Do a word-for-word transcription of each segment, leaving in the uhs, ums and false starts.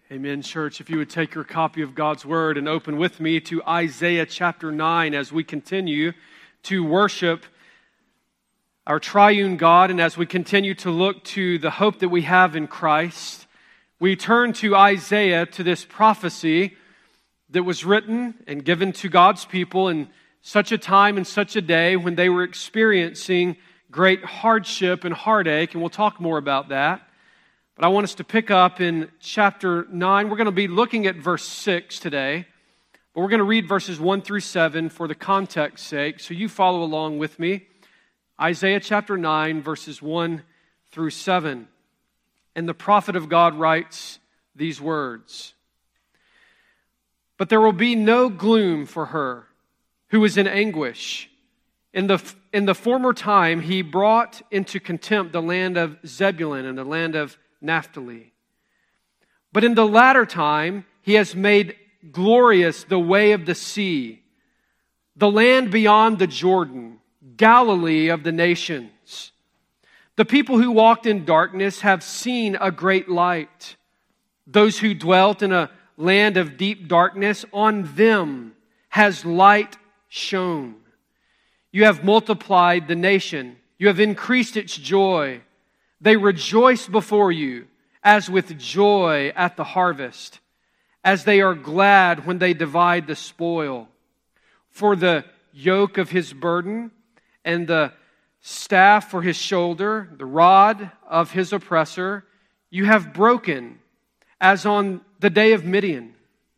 Amen, church. If you would take your copy of God's Word and open with me to Isaiah chapter nine as we continue to worship our triune God and as we continue to look to the hope that we have in Christ, we turn to Isaiah, to this prophecy that was written and given to God's people in such a time and such a day when they were experiencing great hardship and heartache, and we'll talk more about that. But I want us to pick up in chapter nine. We're going to be looking at verse six today, but we're going to read verses one through seven for the context sake, so you follow along with me. Isaiah chapter nine, verses one through seven. And the prophet of God writes these words: "But there will be no gloom for her who is in anguish. In the, in the former time he brought into contempt the land of Zebulun and the land of Naphtali. But in the latter time, he has made glorious the way of the sea, the land beyond the Jordan, Galilee of the nations. The people who walked in darkness have seen a great light. Those who dwelt in a land of deep darkness, on them has light shone. You have multiplied the nation. You have increased its joy. They rejoice before you as with joy at the harvest, as they are glad when they divide the spoil. For the yoke of his burden and the staff for his shoulder, the rod of his oppressor, you have broken, as on the day of Midian.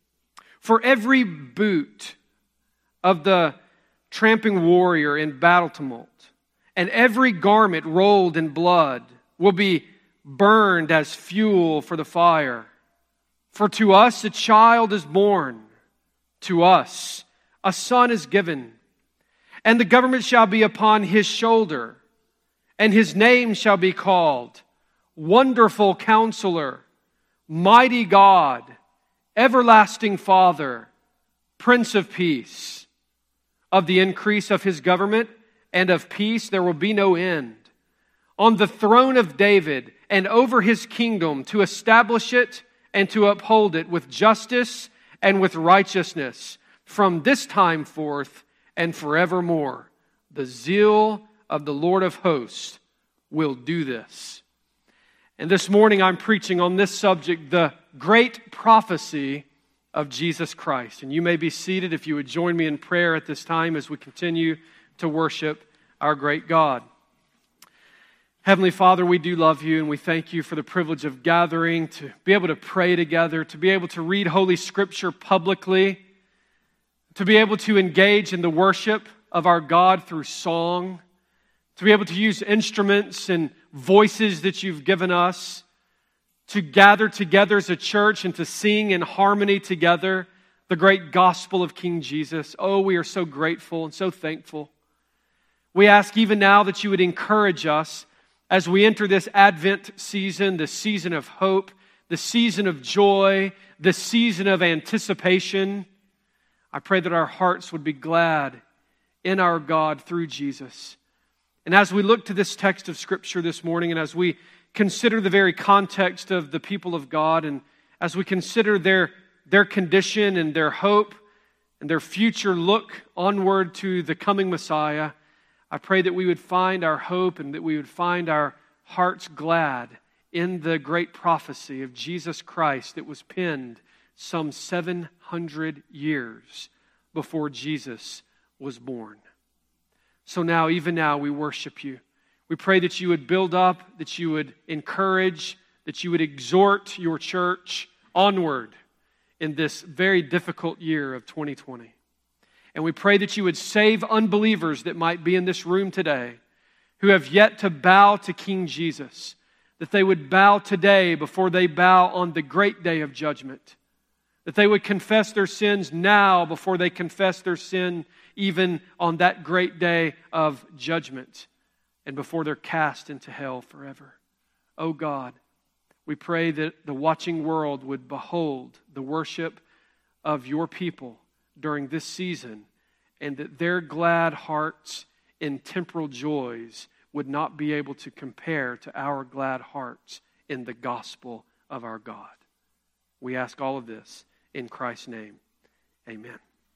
For every boot of the tramping warrior in battle tumult, and every garment rolled in blood, will be burned as fuel for the fire. For to us a child is born, to us a son is given, and the government shall be upon his shoulder, and his name shall be called Wonderful Counselor, Mighty God, Everlasting Father, Prince of Peace. Of the increase of his government and of peace there will be no end. On the throne of David and over his kingdom, to establish it and to uphold it with justice and with righteousness from this time forth and forevermore. The zeal of the Lord of hosts will do this." And this morning I'm preaching on this subject, the great prophecy of Jesus Christ. And you may be seated if you would join me in prayer at this time as we continue to worship our great God. Heavenly Father, we do love you and we thank you for the privilege of gathering, to be able to pray together, to be able to read Holy Scripture publicly, to be able to engage in the worship of our God through song, to be able to use instruments and voices that you've given us, to gather together as a church and to sing in harmony together the great gospel of King Jesus. Oh, we are so grateful and so thankful. We ask even now that you would encourage us as we enter this Advent season, the season of hope, the season of joy, the season of anticipation. I pray that our hearts would be glad in our God through Jesus. And as we look to this text of Scripture this morning, and as we consider the very context of the people of God, and as we consider their, their condition and their hope and their future look onward to the coming Messiah, I pray that we would find our hope and that we would find our hearts glad in the great prophecy of Jesus Christ that was penned some seven hundred years before Jesus was born. So now, even now, we worship you. We pray that you would build up, that you would encourage, that you would exhort your church onward in this very difficult year of twenty twenty. And we pray that you would save unbelievers that might be in this room today who have yet to bow to King Jesus, that they would bow today before they bow on the great day of judgment, that they would confess their sins now before they confess their sin even on that great day of judgment, and before they're cast into hell forever. Oh God, we pray that the watching world would behold the worship of your people during this season, and that their glad hearts in temporal joys would not be able to compare to our glad hearts in the gospel of our God. We ask all of this in Christ's name. Amen.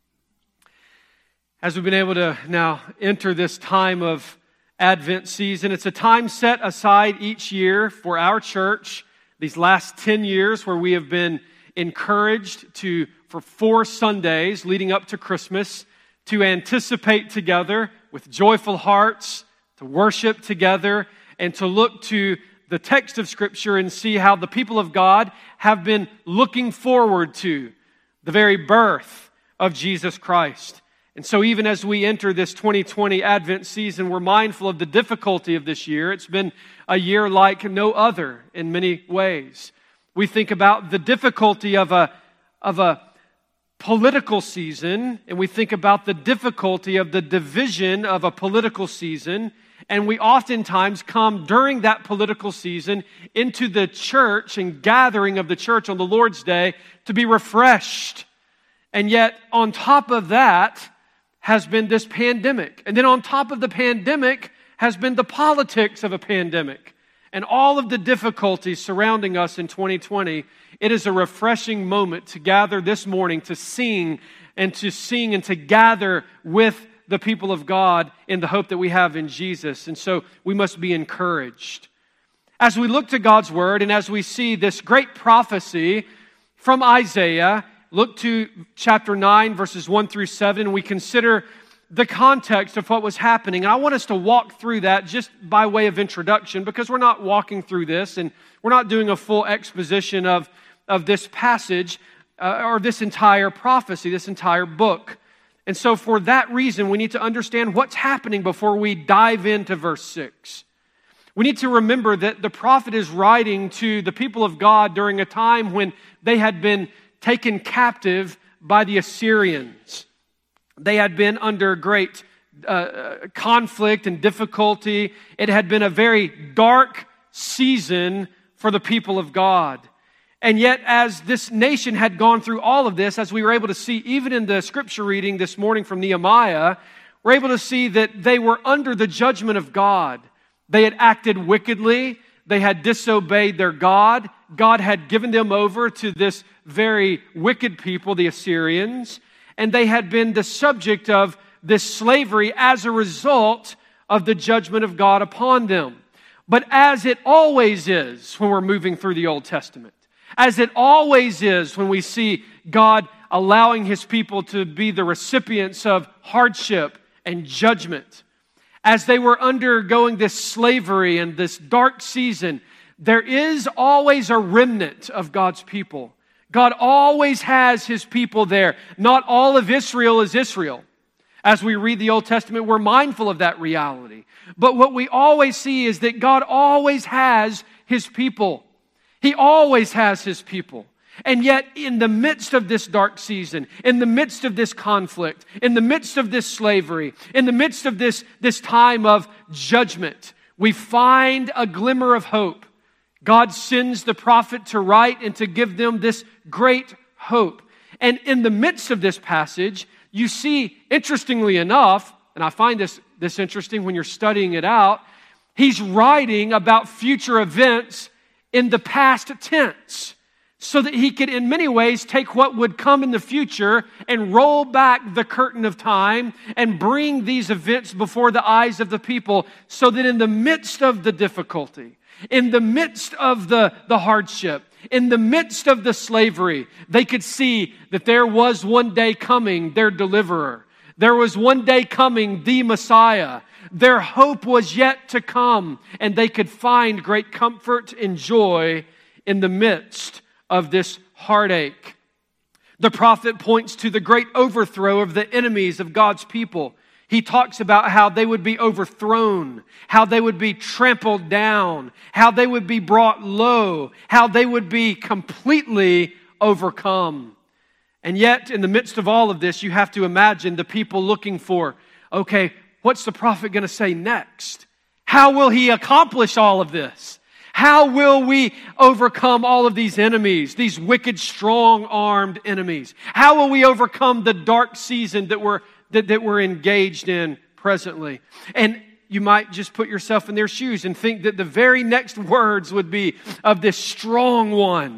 As we've been able to now enter this time of Advent season, it's a time set aside each year for our church, these last ten years, where we have been encouraged to, for four Sundays leading up to Christmas, to anticipate together with joyful hearts, to worship together, and to look to the text of Scripture and see how the people of God have been looking forward to the very birth of Jesus Christ. And so even as we enter this twenty twenty Advent season, we're mindful of the difficulty of this year. It's been a year like no other in many ways. We think about the difficulty of a, of a political season, and we think about the difficulty of the division of a political season, and we oftentimes come during that political season into the church and gathering of the church on the Lord's Day to be refreshed. And yet, on top of that has been this pandemic. And then on top of the pandemic has been the politics of a pandemic. And all of the difficulties surrounding us in twenty twenty, it is a refreshing moment to gather this morning to sing and to sing and to gather with the people of God in the hope that we have in Jesus. And so we must be encouraged. As we look to God's Word and as we see this great prophecy from Isaiah, look to chapter nine, verses one through seven, and we consider the context of what was happening. And I want us to walk through that just by way of introduction, because we're not walking through this and we're not doing a full exposition of, of this passage uh, or this entire prophecy, this entire book. And so for that reason, we need to understand what's happening before we dive into verse six. We need to remember that the prophet is writing to the people of God during a time when they had been taken captive by the Assyrians. They had been under great uh, conflict and difficulty. It had been a very dark season for the people of God. And yet, as this nation had gone through all of this, as we were able to see even in the scripture reading this morning from Nehemiah, we're able to see that they were under the judgment of God. They had acted wickedly. They had disobeyed their God. God had given them over to this very wicked people, the Assyrians, and they had been the subject of this slavery as a result of the judgment of God upon them. But as it always is when we're moving through the Old Testament, as it always is when we see God allowing His people to be the recipients of hardship and judgment, as they were undergoing this slavery and this dark season, there is always a remnant of God's people. God always has His people there. Not all of Israel is Israel. As we read the Old Testament, we're mindful of that reality. But what we always see is that God always has His people. He always has His people. And yet, in the midst of this dark season, in the midst of this conflict, in the midst of this slavery, in the midst of this, this time of judgment, we find a glimmer of hope. God sends the prophet to write and to give them this great hope. And in the midst of this passage, you see, interestingly enough, and I find this, this interesting when you're studying it out, he's writing about future events in the past tense, so that he could in many ways take what would come in the future and roll back the curtain of time and bring these events before the eyes of the people, so that in the midst of the difficulty, in the midst of the, the hardship, in the midst of the slavery, they could see that there was one day coming their deliverer. There was one day coming the Messiah. Their hope was yet to come, and they could find great comfort and joy in the midst of this heartache. The prophet points to the great overthrow of the enemies of God's people. He talks about how they would be overthrown, how they would be trampled down, how they would be brought low, how they would be completely overcome. And yet, in the midst of all of this, you have to imagine the people looking for, okay, what's the prophet going to say next? How will he accomplish all of this? How will we overcome all of these enemies, these wicked, strong-armed enemies? How will we overcome the dark season that we're, that, that we're engaged in presently? And you might just put yourself in their shoes and think that the very next words would be of this strong one,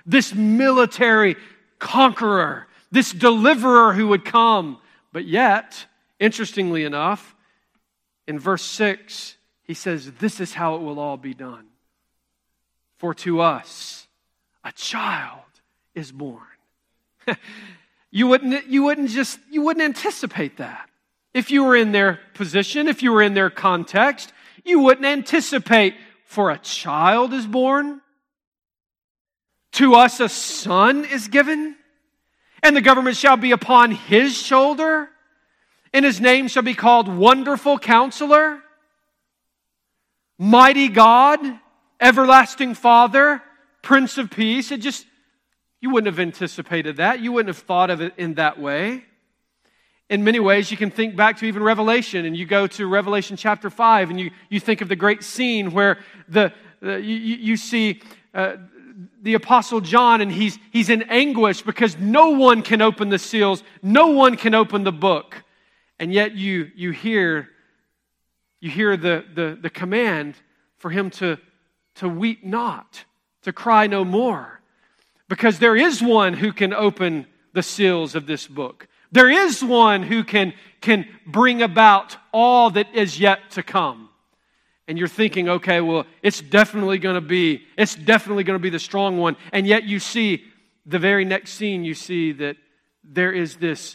this military conqueror, this deliverer who would come. But yet, interestingly enough, in verse six, he says, this is how it will all be done. For to us, a child is born. You wouldn't, you wouldn't just, you wouldn't anticipate that. If you were in their position, if you were in their context, you wouldn't anticipate, for a child is born. To us a son is given, and the government shall be upon his shoulder, and his name shall be called Wonderful Counselor, Mighty God, Everlasting Father, Prince of Peace. It just, you wouldn't have anticipated that. You wouldn't have thought of it in that way. In many ways, you can think back to even Revelation, and you go to Revelation chapter five, and you, you think of the great scene where the, the you, you see uh, the Apostle John, and he's, he's in anguish because no one can open the seals, no one can open the book. And yet you, you hear, you hear the, the, the command for him to, to weep not, to cry no more, because there is one who can open the seals of this book. There is one who can, can bring about all that is yet to come. And you're thinking, okay, well, it's definitely going to be, it's definitely going to be the strong one. And yet you see, the very next scene, you see that there is this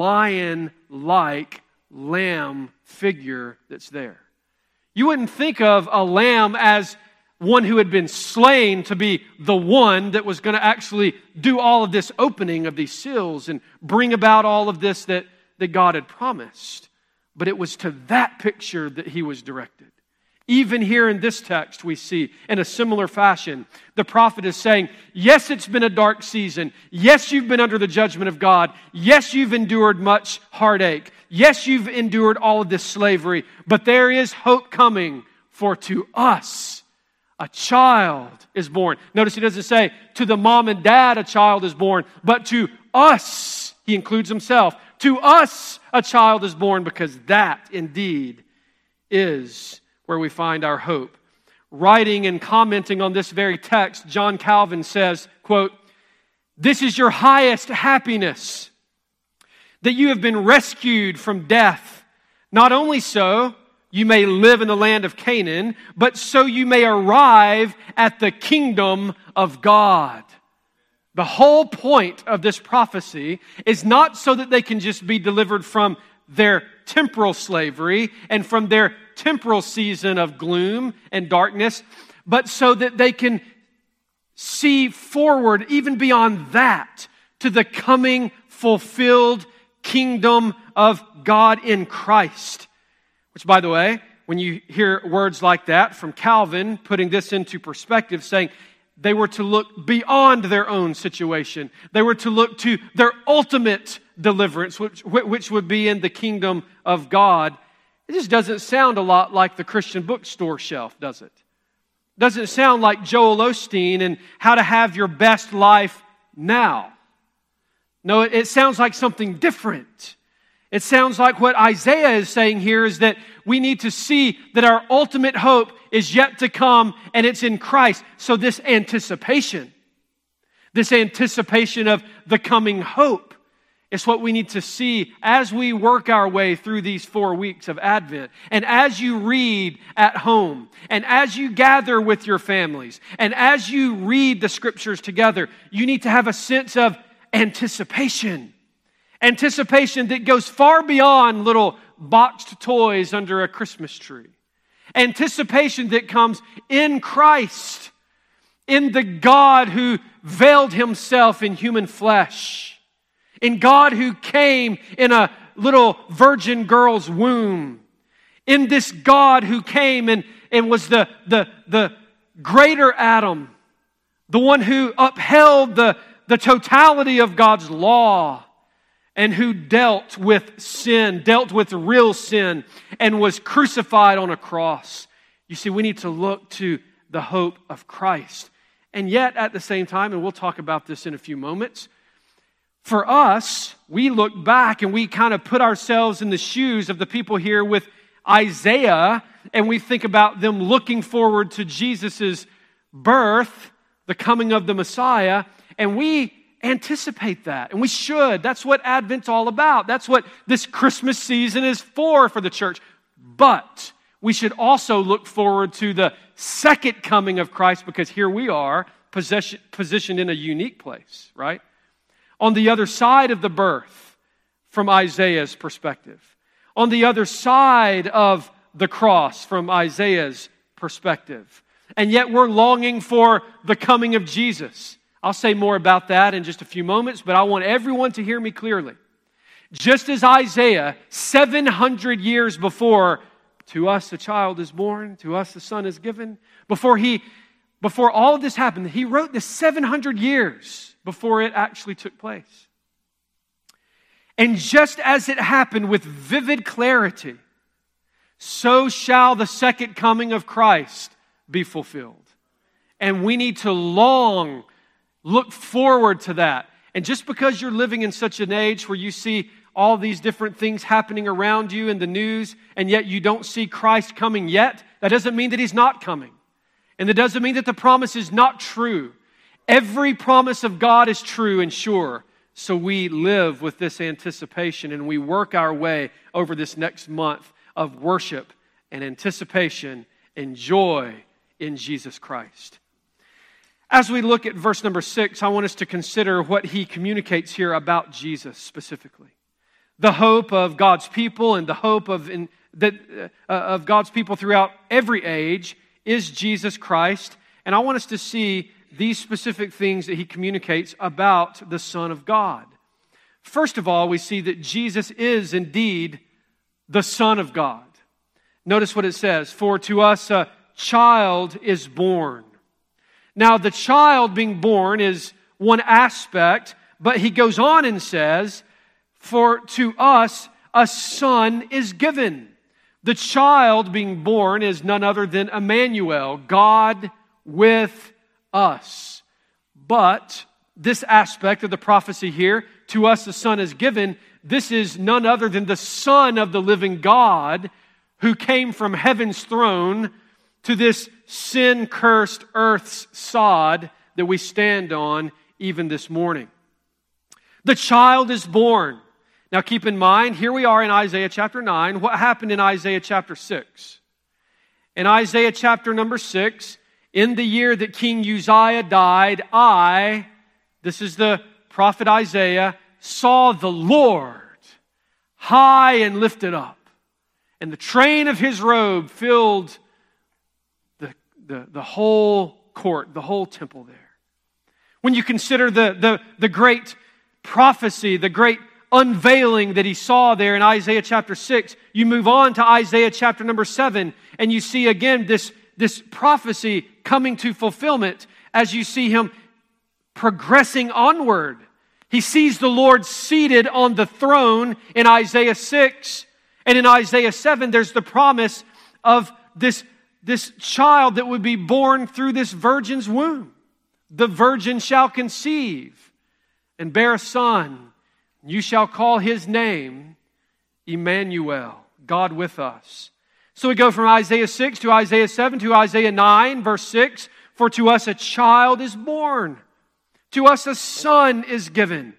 lion-like lamb figure that's there. You wouldn't think of a lamb as one who had been slain to be the one that was going to actually do all of this opening of these seals and bring about all of this that, that God had promised. But it was to that picture that he was directed. Even here in this text, we see in a similar fashion, the prophet is saying, yes, it's been a dark season. Yes, you've been under the judgment of God. Yes, you've endured much heartache. Yes, you've endured all of this slavery. But there is hope coming, for to us a child is born. Notice he doesn't say, to the mom and dad a child is born, but to us, he includes himself, to us a child is born, because that indeed is where we find our hope. Writing and commenting on this very text, John Calvin says, quote, this is your highest happiness, that you have been rescued from death. Not only so, you may live in the land of Canaan, but so you may arrive at the kingdom of God. The whole point of this prophecy is not so that they can just be delivered from their temporal slavery and from their temporal season of gloom and darkness, but so that they can see forward even beyond that to the coming fulfilled kingdom of God in Christ. Which, by the way, when you hear words like that from Calvin, putting this into perspective, saying they were to look beyond their own situation. They were to look to their ultimate deliverance, which, which would be in the kingdom of God. It just doesn't sound a lot like the Christian bookstore shelf, does it? Doesn't sound like Joel Osteen and how to have your best life now. No, it sounds like something different. It sounds like what Isaiah is saying here is that we need to see that our ultimate hope is yet to come, and it's in Christ. So this anticipation, this anticipation of the coming hope is what we need to see as we work our way through these four weeks of Advent. And as you read at home, and as you gather with your families, and as you read the Scriptures together, you need to have a sense of anticipation. Anticipation that goes far beyond little boxed toys under a Christmas tree. Anticipation that comes in Christ, in the God who veiled himself in human flesh, in God who came in a little virgin girl's womb, in this God who came and, and was the, the, the greater Adam, the one who upheld the, the totality of God's law, and who dealt with sin, dealt with real sin, and was crucified on a cross. You see, we need to look to the hope of Christ. And yet, at the same time, and we'll talk about this in a few moments, for us, we look back and we kind of put ourselves in the shoes of the people here with Isaiah, and we think about them looking forward to Jesus' birth, the coming of the Messiah, And we anticipate that, and we should. That's what Advent's all about. That's what this Christmas season is for for the church. But we should also look forward to the second coming of Christ, because here we are possession, positioned in a unique place, right? On the other side of the birth, from Isaiah's perspective. On the other side of the cross, from Isaiah's perspective. And yet we're longing for the coming of Jesus. I'll say more about that in just a few moments, but I want everyone to hear me clearly. Just as Isaiah, seven hundred years before, to us a child is born, to us a son is given, before he, before all of this happened, he wrote this seven hundred years before it actually took place. And just as it happened with vivid clarity, so shall the second coming of Christ be fulfilled. And we need to long look forward to that. And just because you're living in such an age where you see all these different things happening around you in the news, and yet you don't see Christ coming yet, that doesn't mean that He's not coming. And that doesn't mean that the promise is not true. Every promise of God is true and sure. So we live with this anticipation, and we work our way over this next month of worship and anticipation and joy in Jesus Christ. As we look at verse number six, I want us to consider what he communicates here about Jesus specifically. The hope of God's people and the hope of, in, that, uh, of God's people throughout every age is Jesus Christ. And I want us to see these specific things that he communicates about the Son of God. First of all, we see that Jesus is indeed the Son of God. Notice what it says, "For to us a child is born." Now, the child being born is one aspect, but he goes on and says, "For to us a son is given." The child being born is none other than Emmanuel, God with us. But this aspect of the prophecy here, "To us a son is given," this is none other than the Son of the living God who came from heaven's throne to this sin-cursed earth's sod that we stand on even this morning. The child is born. Now keep in mind, here we are in Isaiah chapter nine. What happened in Isaiah chapter six? In Isaiah chapter number six, in the year that King Uzziah died, I, this is the prophet Isaiah, saw the Lord high and lifted up, and the train of his robe filled the, the, the whole court, the whole temple there. When you consider the, the, the great prophecy, the great unveiling that he saw there in Isaiah chapter six, you move on to Isaiah chapter number seven, and you see again this, this prophecy coming to fulfillment as you see him progressing onward. He sees the Lord seated on the throne in Isaiah six, and in Isaiah seven there's the promise of this, this child that would be born through this virgin's womb. The virgin shall conceive and bear a son. You shall call his name Emmanuel, God with us. So we go from Isaiah six to Isaiah seven to Isaiah nine, verse six. For to us a child is born. To us a son is given.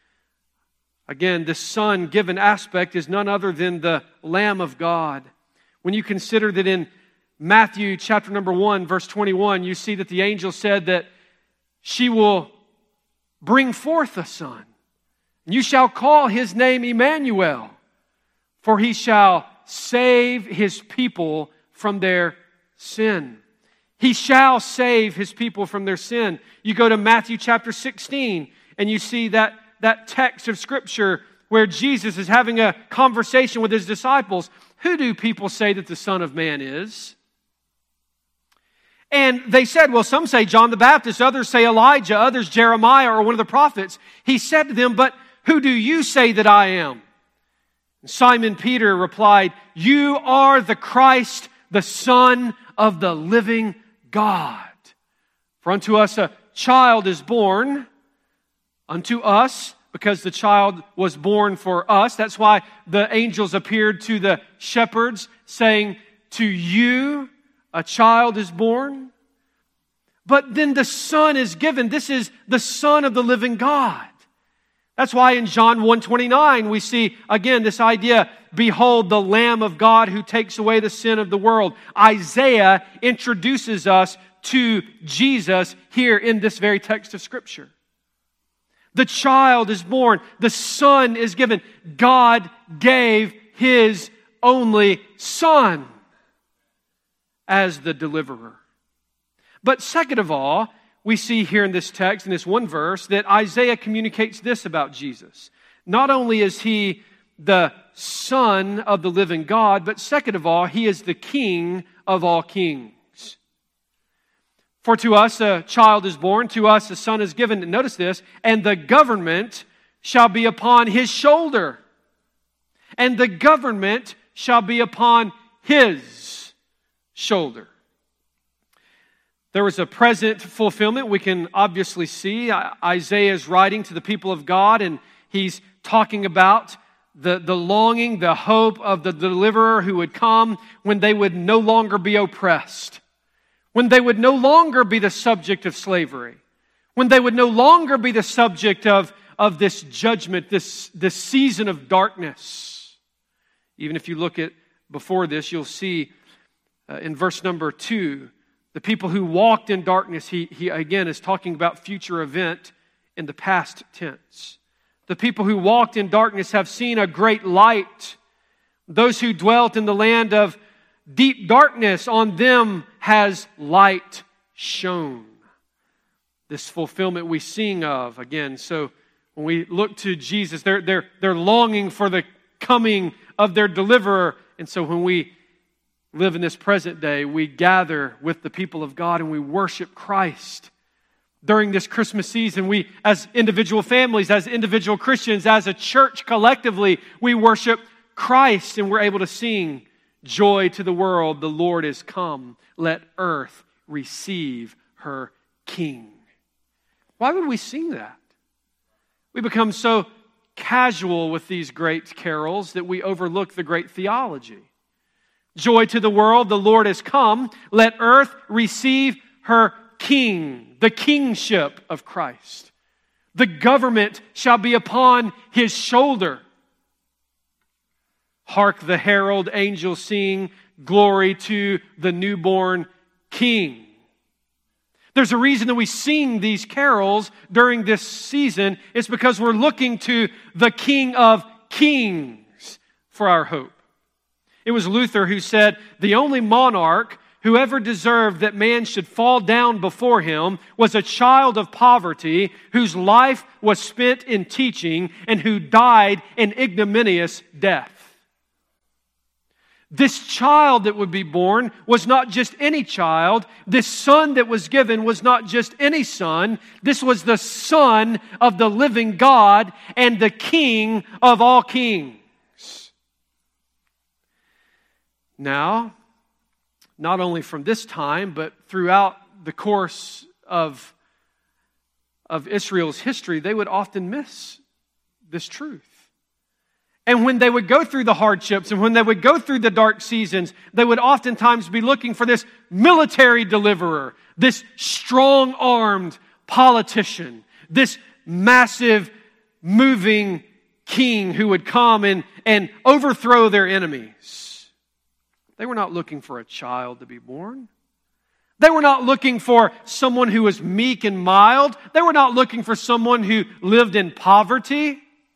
Again, this son given aspect is none other than the Lamb of God. When you consider that in Matthew chapter number one, verse twenty-one, you see that the angel said that she will bring forth a son. You shall call his name Emmanuel, for he shall save his people from their sin. He shall save his people from their sin. You go to Matthew chapter sixteen, and you see that, that text of Scripture where Jesus is having a conversation with his disciples. Who do people say that the Son of Man is? And they said, well, some say John the Baptist, others say Elijah, others Jeremiah or one of the prophets. He said to them, but who do you say that I am? And Simon Peter replied, you are the Christ, the Son of the living God. For unto us a child is born, unto us, because the child was born for us. That's why the angels appeared to the shepherds saying, to you a child is born. But then the Son is given. This is the Son of the living God. That's why in John one twenty-nine we see, again, this idea, behold the Lamb of God who takes away the sin of the world. Isaiah introduces us to Jesus here in this very text of Scripture. The child is born. The Son is given. God gave His only Son as the deliverer. But second of all, we see here in this text, in this one verse, that Isaiah communicates this about Jesus. Not only is He the Son of the living God, but second of all, He is the King of all kings. For to us a child is born, to us a son is given. And notice this, and the government shall be upon His shoulder. And the government shall be upon His shoulder. There was a present fulfillment we can obviously see. Isaiah is writing to the people of God, and he's talking about the, the longing, the hope of the deliverer who would come when they would no longer be oppressed, when they would no longer be the subject of slavery, when they would no longer be the subject of, of this judgment, this, this season of darkness. Even if you look at before this, you'll see uh, in verse number two, the people who walked in darkness, he, he again is talking about future event in the past tense. The people who walked in darkness have seen a great light. Those who dwelt in the land of deep darkness, on them has light shone. This fulfillment we sing of again. So when we look to Jesus, they're, they're, they're longing for the coming of their deliverer. And so when we live in this present day, we gather with the people of God and we worship Christ. During this Christmas season, we, as individual families, as individual Christians, as a church collectively, we worship Christ and we're able to sing, joy to the world, the Lord is come. Let earth receive her King. Why would we sing that? We become so casual with these great carols that we overlook the great theology. Joy to the world, the Lord has come. Let earth receive her King, the kingship of Christ. The government shall be upon His shoulder. Hark the herald angels sing, glory to the newborn King. There's a reason that we sing these carols during this season. It's because we're looking to the King of Kings for our hope. It was Luther who said, the only monarch who ever deserved that man should fall down before him was a child of poverty whose life was spent in teaching and who died an ignominious death. This child that would be born was not just any child. This son that was given was not just any son. This was the Son of the living God and the King of all kings. Now, not only from this time, but throughout the course of, of Israel's history, they would often miss this truth. And when they would go through the hardships and when they would go through the dark seasons, they would oftentimes be looking for this military deliverer, this strong-armed politician, this massive, moving king who would come and, and overthrow their enemies. They were not looking for a child to be born. They were not looking for someone who was meek and mild. They were not looking for someone who lived in poverty.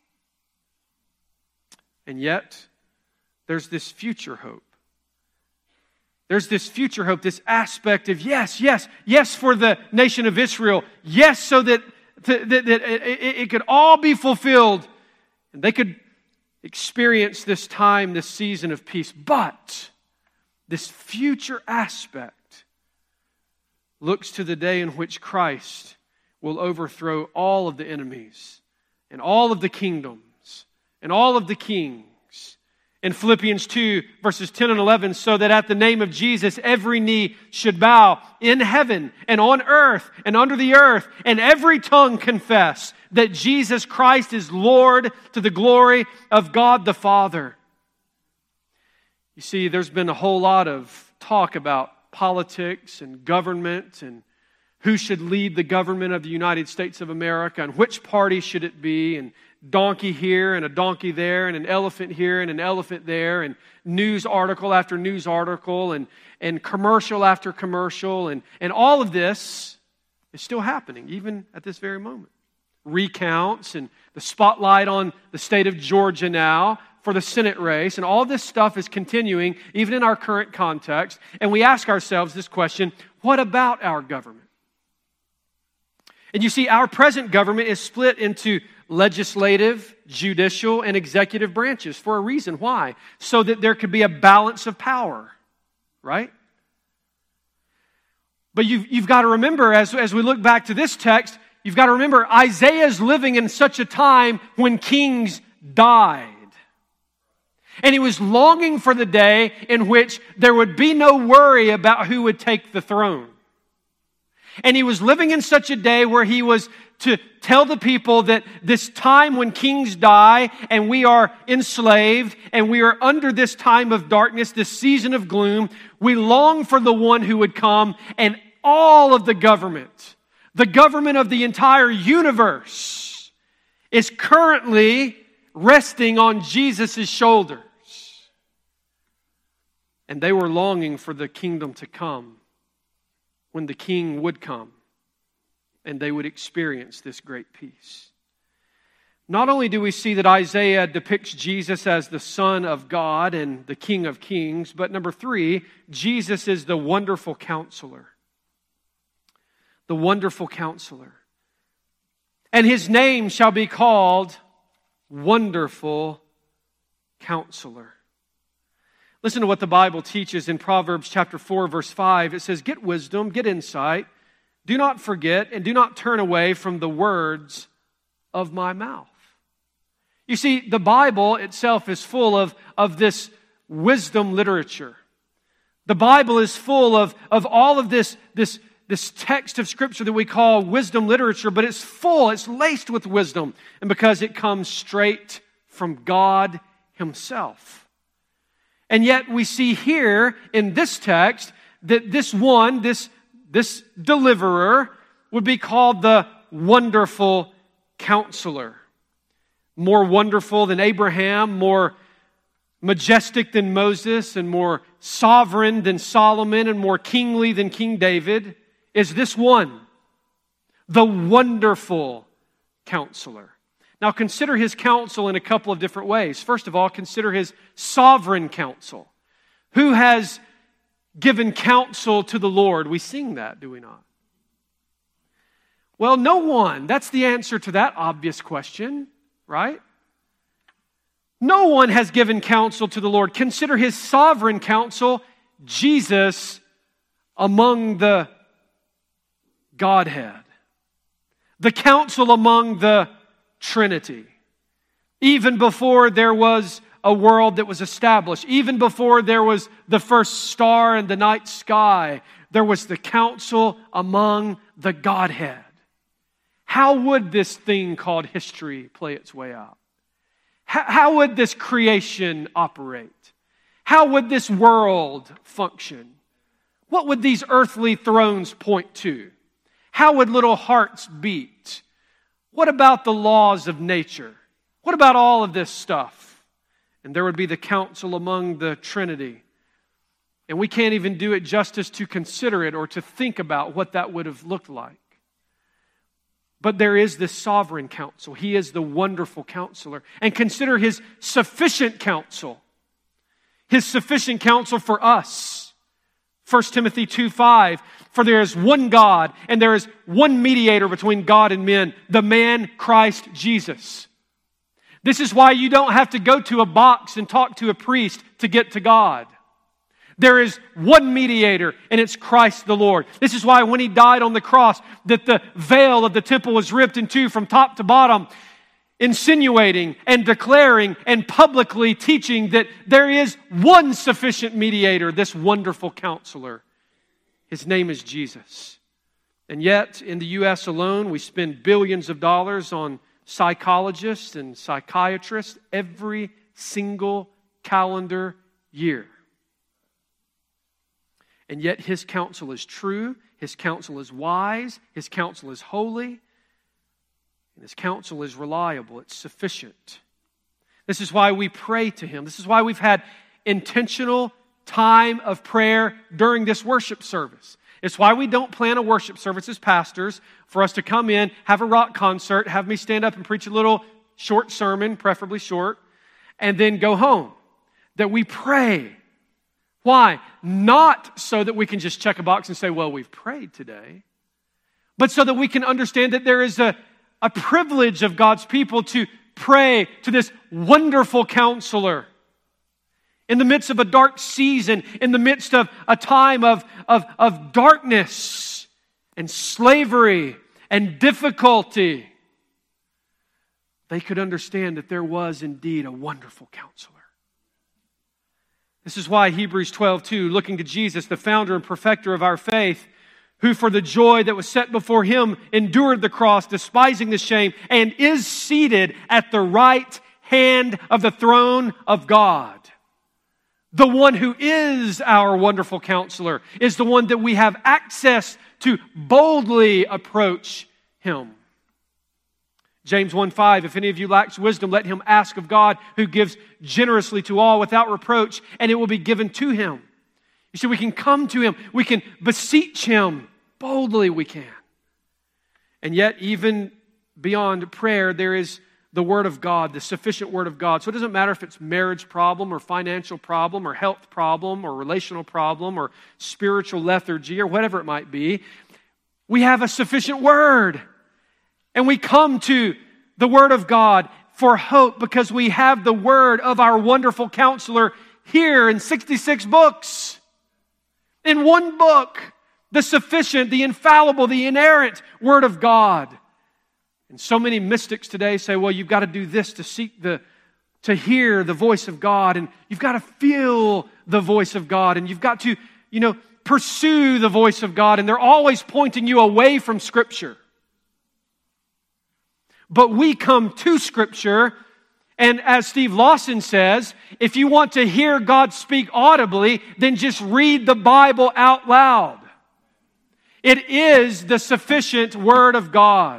And yet, there's this future hope. There's this future hope, this aspect of yes, yes, yes for the nation of Israel. Yes, so that, that, that it, it could all be fulfilled. And they could experience this time, this season of peace. But this future aspect looks to the day in which Christ will overthrow all of the enemies and all of the kingdoms and all of the kings. In Philippians two, verses ten and eleven, so that at the name of Jesus every knee should bow in heaven and on earth and under the earth, and every tongue confess that Jesus Christ is Lord to the glory of God the Father. You see, there's been a whole lot of talk about politics and government and who should lead the government of the United States of America and which party should it be, and donkey here and a donkey there and an elephant here and an elephant there, and news article after news article and, and commercial after commercial, and, and all of this is still happening even at this very moment. Recounts and the spotlight on the state of Georgia now for the Senate race, and all this stuff is continuing even in our current context, and we ask ourselves this question: what about our government? And you see, our present government is split into legislative, judicial, and executive branches for a reason. Why? So that there could be a balance of power, right? But you've, you've got to remember, as, as we look back to this text, you've got to remember Isaiah is living in such a time when kings died. And he was longing for the day in which there would be no worry about who would take the throne. And he was living in such a day where he was to tell the people that this time when kings die and we are enslaved and we are under this time of darkness, this season of gloom, we long for the one who would come, and all of the government, the government of the entire universe, is currently resting on Jesus' shoulders. And they were longing for the kingdom to come, when the king would come and they would experience this great peace. Not only do we see that Isaiah depicts Jesus as the Son of God and the King of Kings, but number three, Jesus is the wonderful counselor. The wonderful counselor. And his name shall be called Wonderful Counselor. Listen to what the Bible teaches in Proverbs chapter four, verse five. It says, "Get wisdom, get insight. Do not forget and do not turn away from the words of my mouth." You see, the Bible itself is full of, of this wisdom literature. The Bible is full of, of all of this, this, this text of Scripture that we call wisdom literature, but it's full, it's laced with wisdom, and because it comes straight from God Himself. And yet we see here in this text that this one, this, this deliverer, would be called the Wonderful Counselor. More wonderful than Abraham, more majestic than Moses, and more sovereign than Solomon, and more kingly than King David, is this one, the Wonderful Counselor. Now consider his counsel in a couple of different ways. First of all, consider his sovereign counsel. Who has given counsel to the Lord? We sing that, do we not? Well, no one. That's the answer to that obvious question, right? No one has given counsel to the Lord. Consider his sovereign counsel, Jesus among the Godhead. The counsel among the Trinity. Even before there was a world that was established, even before there was the first star in the night sky, there was the counsel among the Godhead. How would this thing called history play its way out? How, how would this creation operate? How would this world function? What would these earthly thrones point to? How would little hearts beat? What about the laws of nature? What about all of this stuff? And there would be the counsel among the Trinity. And we can't even do it justice to consider it or to think about what that would have looked like. But there is this sovereign counsel. He is the wonderful counselor. And consider his sufficient counsel. His sufficient counsel for us. First Timothy two five, "For there is one God, and there is one mediator between God and men, the man Christ Jesus." This is why you don't have to go to a box and talk to a priest to get to God. There is one mediator, and it's Christ the Lord. This is why when He died on the cross, that the veil of the temple was ripped in two from top to bottom, insinuating and declaring and publicly teaching that there is one sufficient mediator, this wonderful counselor. His name is Jesus. And yet, in the U S alone, we spend billions of dollars on psychologists and psychiatrists every single calendar year. And yet His counsel is true, His counsel is wise, His counsel is holy, and His counsel is reliable. It's sufficient. This is why we pray to Him. This is why we've had intentional time of prayer during this worship service. It's why we don't plan a worship service as pastors for us to come in, have a rock concert, have me stand up and preach a little short sermon, preferably short, and then go home. That we pray. Why? Not so that we can just check a box and say, well, we've prayed today, but so that we can understand that there is a, a privilege of God's people to pray to this wonderful counselor. In the midst of a dark season, in the midst of a time of, of, of darkness and slavery and difficulty, they could understand that there was indeed a wonderful counselor. This is why Hebrews twelve two, looking to Jesus, the founder and perfecter of our faith, who for the joy that was set before Him endured the cross, despising the shame, and is seated at the right hand of the throne of God. The one who is our wonderful counselor is the one that we have access to boldly approach Him. James one five, if any of you lacks wisdom, let him ask of God, who gives generously to all without reproach, and it will be given to him. You see, we can come to Him, we can beseech Him, boldly we can. And yet, even beyond prayer, there is the Word of God, the sufficient Word of God. So it doesn't matter if it's marriage problem or financial problem or health problem or relational problem or spiritual lethargy or whatever it might be. We have a sufficient Word. And we come to the Word of God for hope because we have the Word of our wonderful counselor here in sixty-six books. In one book, the sufficient, the infallible, the inerrant Word of God. And so many mystics today say, well, you've got to do this to seek the, to hear the voice of God, and you've got to feel the voice of God, and you've got to, you know, pursue the voice of God, and they're always pointing you away from Scripture. But we come to Scripture, and as Steve Lawson says, if you want to hear God speak audibly, then just read the Bible out loud. It is the sufficient Word of God.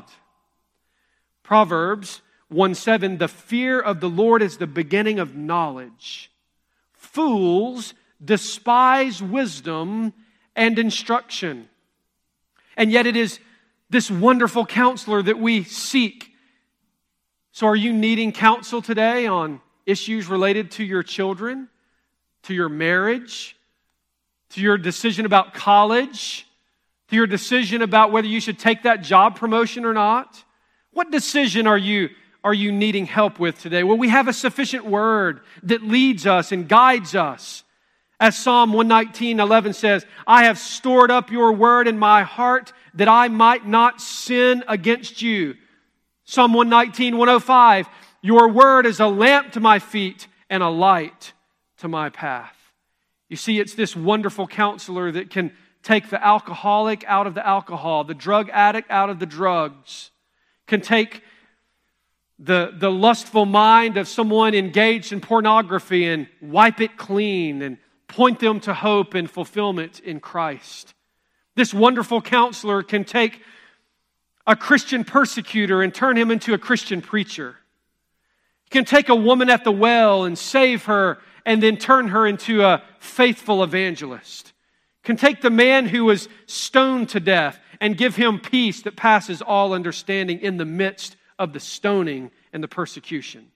Proverbs one seven, the fear of the Lord is the beginning of knowledge. Fools despise wisdom and instruction. And yet it is this wonderful counselor that we seek. So are you needing counsel today on issues related to your children, to your marriage, to your decision about college, to your decision about whether you should take that job promotion or not? What decision are you, are you needing help with today? Well, we have a sufficient Word that leads us and guides us. As Psalm one nineteen eleven says, I have stored up your word in my heart that I might not sin against you. Psalm one nineteen one oh five, your word is a lamp to my feet and a light to my path. You see, it's this wonderful counselor that can take the alcoholic out of the alcohol, the drug addict out of the drugs, can take the, the lustful mind of someone engaged in pornography and wipe it clean and point them to hope and fulfillment in Christ. This wonderful counselor can take a Christian persecutor and turn him into a Christian preacher. He can take a woman at the well and save her and then turn her into a faithful evangelist. Can take the man who was stoned to death and give him peace that passes all understanding in the midst of the stoning and the persecution.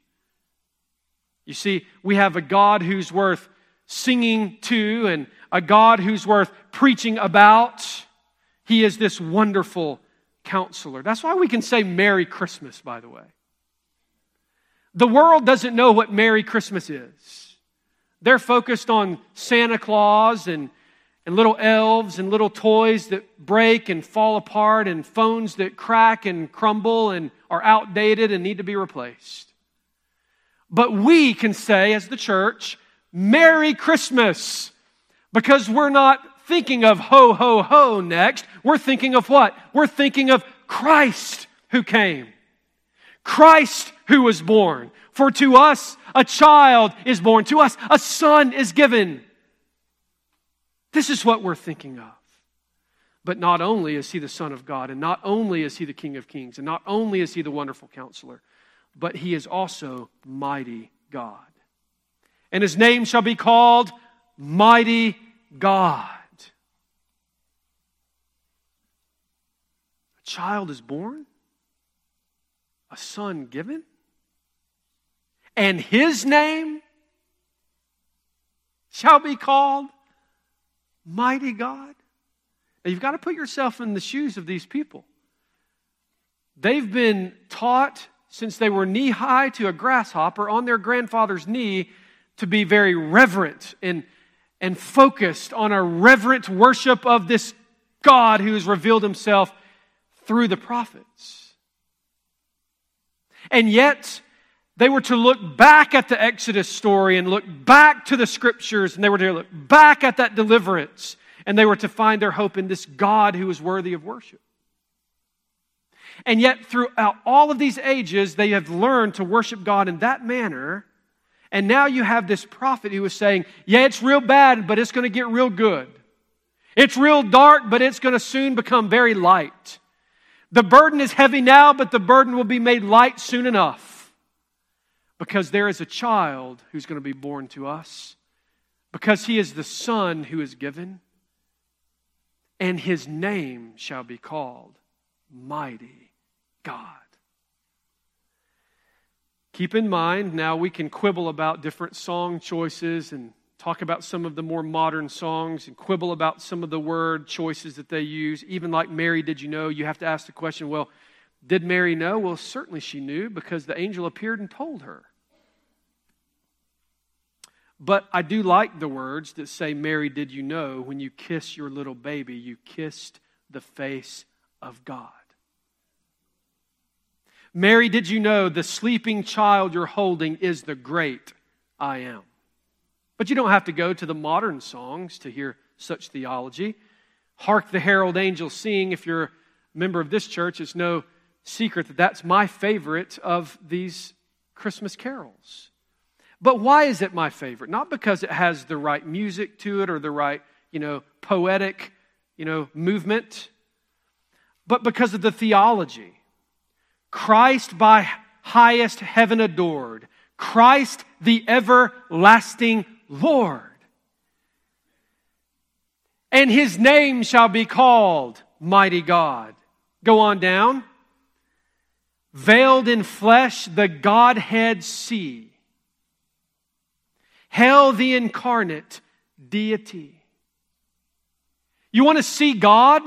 You see, we have a God who's worth singing to and a God who's worth preaching about. He is this wonderful counselor. That's why we can say Merry Christmas, by the way. The world doesn't know what Merry Christmas is. They're focused on Santa Claus and and little elves and little toys that break and fall apart and phones that crack and crumble and are outdated and need to be replaced. But we can say as the church, Merry Christmas, because we're not thinking of ho, ho, ho next. We're thinking of what? We're thinking of Christ who came. Christ who was born. For to us a child is born. To us a son is given. This is what we're thinking of. But not only is he the Son of God, and not only is he the King of Kings, and not only is he the wonderful counselor, but he is also mighty God. And his name shall be called Mighty God. A child is born, a son given, and his name shall be called Mighty God. Now, you've got to put yourself in the shoes of these people. They've been taught since they were knee-high to a grasshopper on their grandfather's knee to be very reverent and, and focused on a reverent worship of this God who has revealed himself through the prophets. And yet, they were to look back at the Exodus story and look back to the Scriptures, and they were to look back at that deliverance, and they were to find their hope in this God who is worthy of worship. And yet, throughout all of these ages, they have learned to worship God in that manner. And now you have this prophet who is saying, yeah, it's real bad, but it's going to get real good. It's real dark, but it's going to soon become very light. The burden is heavy now, but the burden will be made light soon enough. Because there is a child who's going to be born to us. Because he is the Son who is given. And his name shall be called Mighty God. Keep in mind, now we can quibble about different song choices and talk about some of the more modern songs and quibble about some of the word choices that they use. Even like Mary, did you know? You have to ask the question, well, did Mary know? Well, certainly she knew because the angel appeared and told her. But I do like the words that say, Mary, did you know when you kiss your little baby, you kissed the face of God. Mary, did you know the sleeping child you're holding is the great I am? But you don't have to go to the modern songs to hear such theology. Hark the herald angels sing. If you're a member of this church, it's no secret that that's my favorite of these Christmas carols. But why is it my favorite? Not because it has the right music to it or the right, you know, poetic, you know, movement, but because of the theology. Christ by highest heaven adored. Christ the everlasting Lord. And his name shall be called Mighty God. Go on down. Veiled in flesh, the Godhead see. Hail the incarnate deity. You want to see God?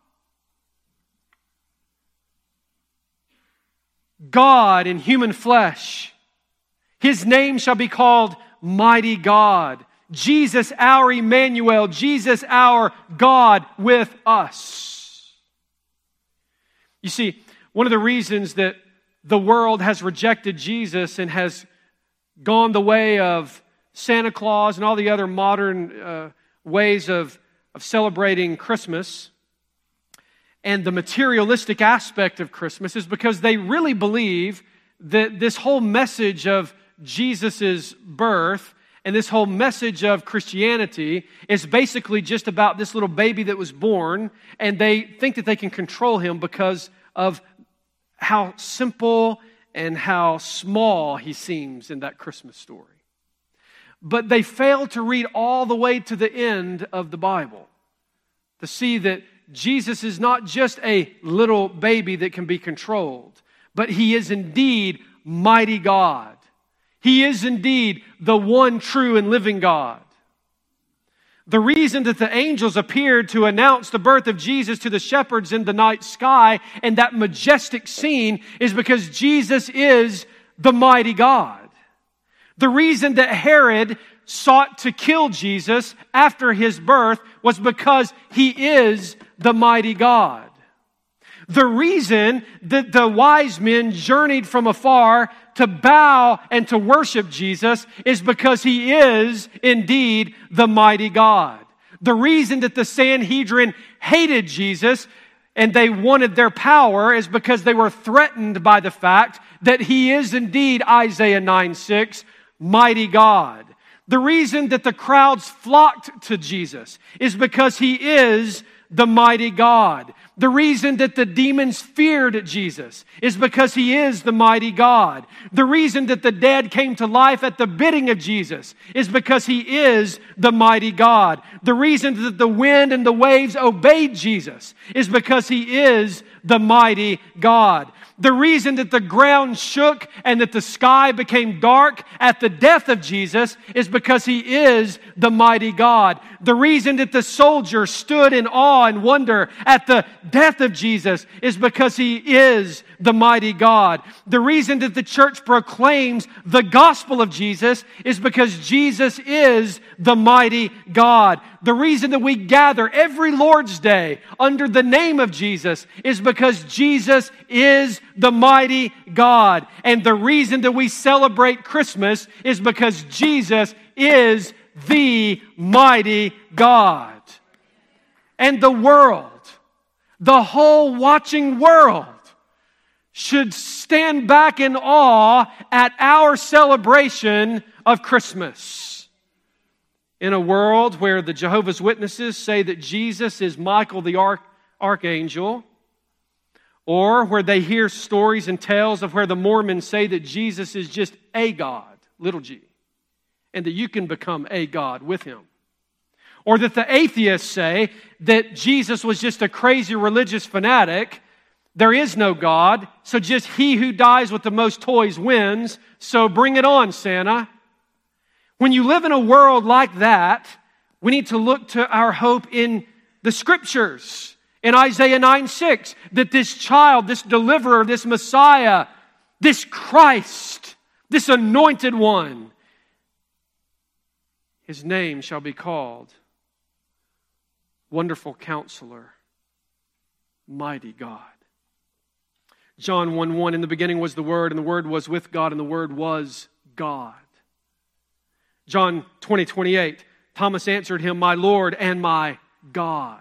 God in human flesh. His name shall be called Mighty God. Jesus our Emmanuel. Jesus our God with us. You see, one of the reasons that the world has rejected Jesus and has gone the way of Santa Claus and all the other modern uh, ways of, of celebrating Christmas and the materialistic aspect of Christmas is because they really believe that this whole message of Jesus' birth and this whole message of Christianity is basically just about this little baby that was born, and they think that they can control him because of how simple and how small he seems in that Christmas story. But they fail to read all the way to the end of the Bible to see that Jesus is not just a little baby that can be controlled, but he is indeed mighty God. He is indeed the one true and living God. The reason that the angels appeared to announce the birth of Jesus to the shepherds in the night sky and that majestic scene is because Jesus is the mighty God. The reason that Herod sought to kill Jesus after his birth was because he is the mighty God. The reason that the wise men journeyed from afar to bow and to worship Jesus is because he is indeed the mighty God. The reason that the Sanhedrin hated Jesus and they wanted their power is because they were threatened by the fact that he is indeed, Isaiah nine six, mighty God. The reason that the crowds flocked to Jesus is because He is the mighty God. The reason that the demons feared Jesus is because He is the mighty God. The reason that the dead came to life at the bidding of Jesus is because He is the mighty God. The reason that the wind and the waves obeyed Jesus is because He is the mighty God. The reason that the ground shook and that the sky became dark at the death of Jesus is because He is the mighty God. The reason that the soldier stood in awe and wonder at the death of Jesus is because He is the mighty God. The reason that the church proclaims the gospel of Jesus is because Jesus is the mighty God. The reason that we gather every Lord's Day under the name of Jesus is because Jesus is the mighty God. And the reason that we celebrate Christmas is because Jesus is the mighty God. And the world, the whole watching world, should stand back in awe at our celebration of Christmas. In a world where the Jehovah's Witnesses say that Jesus is Michael the Arch- Archangel, or where they hear stories and tales of where the Mormons say that Jesus is just a God, little g, and that you can become a God with Him. Or that the atheists say that Jesus was just a crazy religious fanatic. There is no God, so just he who dies with the most toys wins, so bring it on, Santa. When you live in a world like that, we need to look to our hope in the Scriptures. In Isaiah nine six, that this child, this deliverer, this Messiah, this Christ, this anointed one, His name shall be called Wonderful Counselor, Mighty God. John one one, in the beginning was the Word, and the Word was with God, and the Word was God. John twenty twenty-eight, Thomas answered Him, My Lord and my God.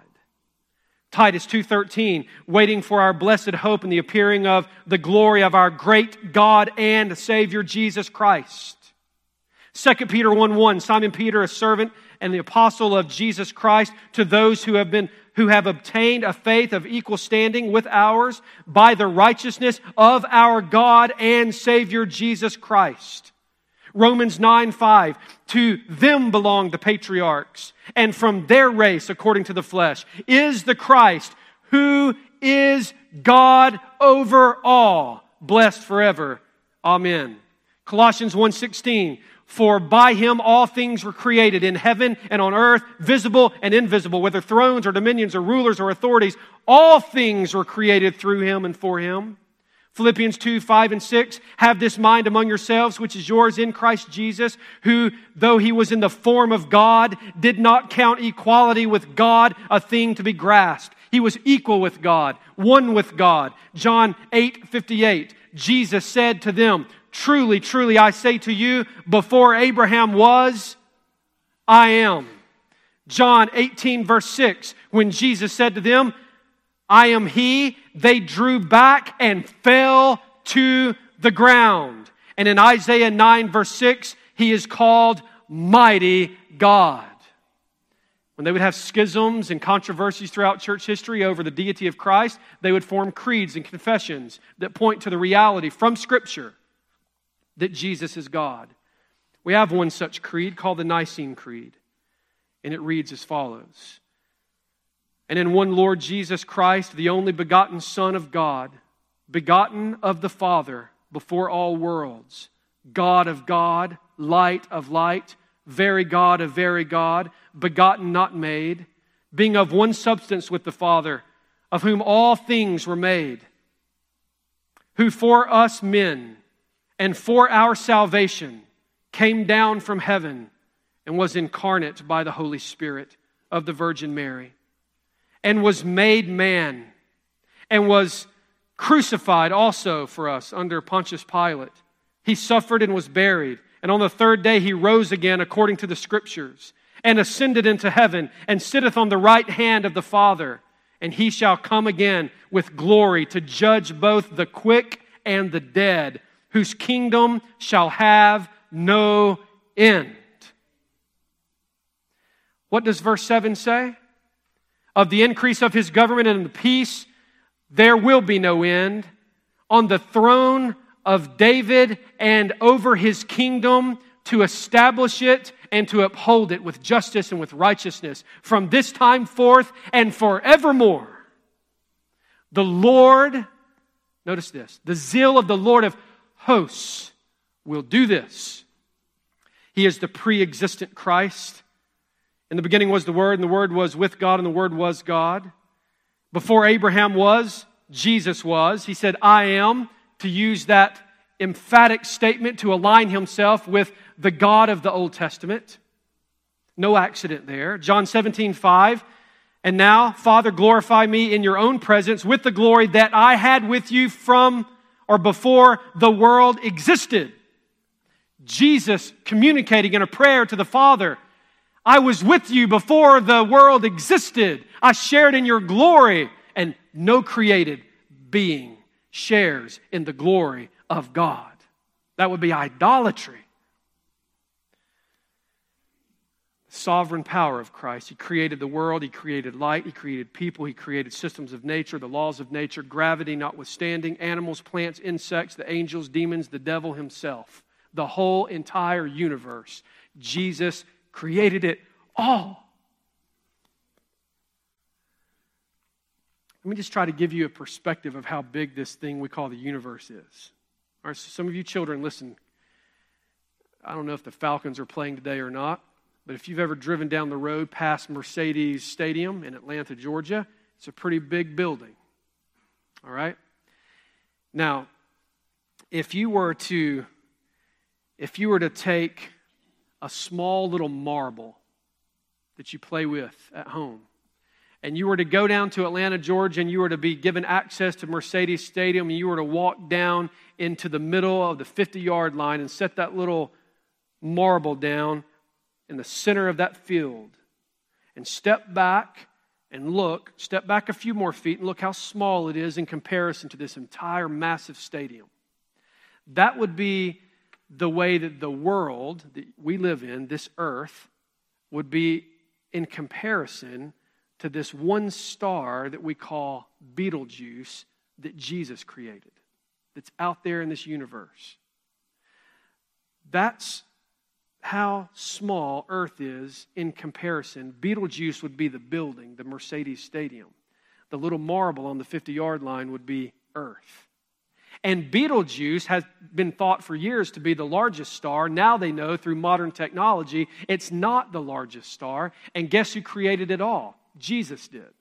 Titus two thirteen, waiting for our blessed hope and the appearing of the glory of our great God and Savior Jesus Christ. Second Peter one one, Simon Peter, a servant and the apostle of Jesus Christ, to those who have been who have obtained a faith of equal standing with ours by the righteousness of our God and Savior Jesus Christ. Romans nine five, to them belong the patriarchs, and from their race, according to the flesh, is the Christ, who is God over all, blessed forever. Amen. Colossians one sixteen, for by Him all things were created in heaven and on earth, visible and invisible, whether thrones or dominions or rulers or authorities. All things were created through Him and for Him. Philippians two, five and six, have this mind among yourselves, which is yours in Christ Jesus, who, though He was in the form of God, did not count equality with God a thing to be grasped. He was equal with God, one with God. John eight fifty-eight, Jesus said to them, truly, truly, I say to you, before Abraham was, I am. John eighteen verse six, when Jesus said to them, I am He, they drew back and fell to the ground. And in Isaiah nine verse six, He is called Mighty God. When they would have schisms and controversies throughout church history over the deity of Christ, they would form creeds and confessions that point to the reality from Scripture that Jesus is God. We have one such creed called the Nicene Creed, and it reads as follows. And in one Lord Jesus Christ, the only begotten Son of God, begotten of the Father before all worlds, God of God, light of light, very God of very God, begotten not made, being of one substance with the Father, of whom all things were made, who for us men and for our salvation came down from heaven and was incarnate by the Holy Spirit of the Virgin Mary, and was made man, and was crucified also for us under Pontius Pilate. He suffered and was buried, and on the third day He rose again according to the Scriptures, and ascended into heaven, and sitteth on the right hand of the Father. And He shall come again with glory to judge both the quick and the dead, whose kingdom shall have no end. What does verse seven say? Of the increase of his government and the peace, there will be no end. On the throne of David and over his kingdom, to establish it and to uphold it with justice and with righteousness from this time forth and forevermore. The Lord, notice this, the zeal of the Lord of hosts will do this. He is the pre-existent Christ. In the beginning was the Word, and the Word was with God, and the Word was God. Before Abraham was, Jesus was. He said, I am, to use that emphatic statement to align himself with the God of the Old Testament. No accident there. John seventeen five, and now, Father, glorify me in your own presence with the glory that I had with you from or before the world existed. Jesus communicating in a prayer to the Father, I was with you before the world existed. I shared in your glory, and no created being shares in the glory of God. That would be idolatry. Sovereign power of Christ. He created the world. He created light. He created people. He created systems of nature, the laws of nature, gravity notwithstanding, animals, plants, insects, the angels, demons, the devil himself. The whole entire universe. Jesus created it all. Let me just try to give you a perspective of how big this thing we call the universe is. All right, so some of you children, listen. I don't know if the Falcons are playing today or not, but if you've ever driven down the road past Mercedes Stadium in Atlanta, Georgia, it's a pretty big building. All right? Now, if you were to, if you were to take a small little marble that you play with at home, and you were to go down to Atlanta, Georgia, and you were to be given access to Mercedes Stadium, and you were to walk down into the middle of the fifty-yard line and set that little marble down in the center of that field, and step back and look, step back a few more feet and look how small it is in comparison to this entire massive stadium. That would be the way that the world that we live in, this earth, would be in comparison to this one star that we call Betelgeuse that Jesus created, that's out there in this universe. That's how small Earth is in comparison. Betelgeuse would be the building, the Mercedes Stadium. The little marble on the fifty-yard line would be Earth. And Betelgeuse has been thought for years to be the largest star. Now they know through modern technology it's not the largest star. And guess who created it all? Jesus did.